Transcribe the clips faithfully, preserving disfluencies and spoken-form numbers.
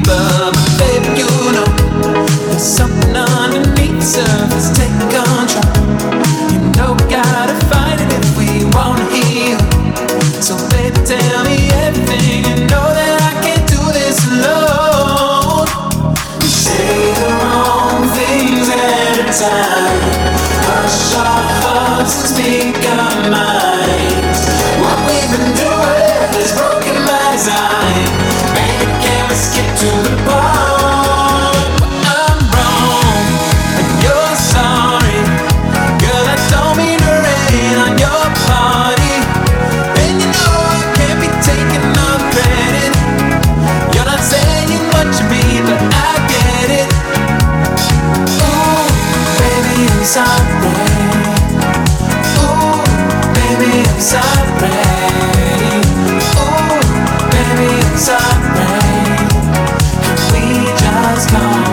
But baby, you know there's something underneath the surface taking control. You know we gotta fight it if we wanna heal. So baby, tell me everything. You know that I can't do this alone. We say the wrong things at a time. Hush our hearts and speak our minds. What we've been doing is broken by design. Baby, can we skip to the part where I'm wrong and you're sorry? Girl, I don't mean to rain on your party. And you know I can't be taking all the credit. You're not saying what you mean, but I get it. Ooh, baby, I'm sorry. Ooh, baby, I'm sorry. Ooh, baby, I'm sorry. Can we just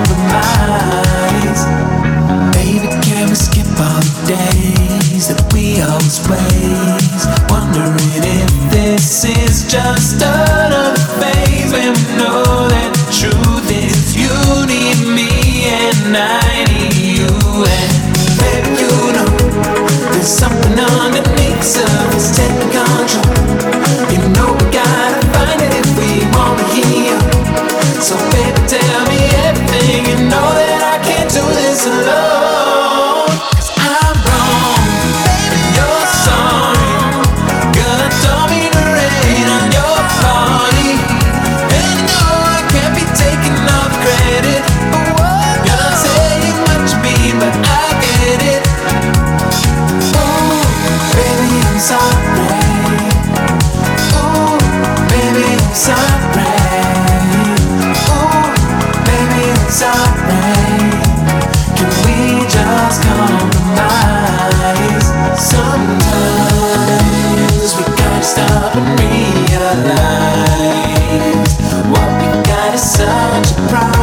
compromise? Baby, can we skip all the days that we always waste? Wondering if this is just another phase when we know that the truth is you need me and I need you. And baby, you know there's something underneath the surface taking control. You know we gotta find it if we wanna heal. So baby, tell me everything. You know that I can't do this alone. 'Cause I'm wrong and you're sorry. Girl, I don't mean to rain on your party. And you know I can't be taking all the credit. You're not saying what you mean, but I get it. Ooh, baby, I'm sorry. Ooh, baby, I'm sorry. Ooh, baby, I'm sorry. Can we just compromise? Sometimes we gotta stop and realize what we got is such a problem.